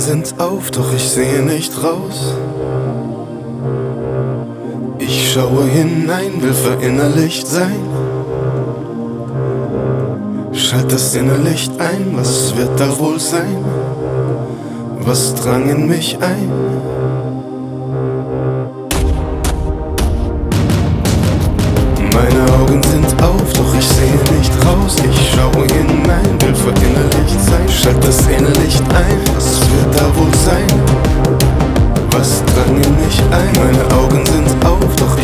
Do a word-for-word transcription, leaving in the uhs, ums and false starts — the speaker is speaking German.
sind auf, doch ich sehe nicht raus. Ich schaue hinein, will verinnerlicht sein. Schalt das Innenlicht ein, was wird da wohl sein? Was drang in mich ein? Meine Augen sind auf, doch ich sehe nicht raus. Ich schaue hinein, will verinnerlicht sein. Schalt das Innenlicht ein, was wird da wohl sein? Was drang in mich ein? Meine Augen sind auf, doch ich